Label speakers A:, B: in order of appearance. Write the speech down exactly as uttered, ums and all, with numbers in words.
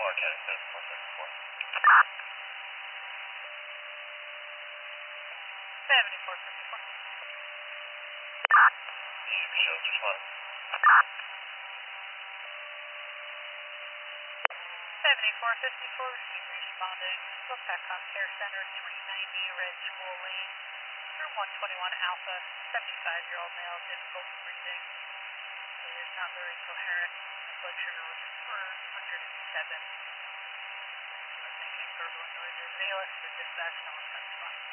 A: Ten, ten, four, seven, four.
B: seventy-four fifty-four.
A: Yeah, Michelle's responding.
B: seventy-four fifty-four, receive responding. Book Petcom Care Center, three ninety Red School Lane. For one twenty-one Alpha, seventy-five-year-old male, difficult breathing. He is not very coherent. Blood sugar was one hundred seven. He was making gurgling noises. A L S to dispatch, no one touched fine.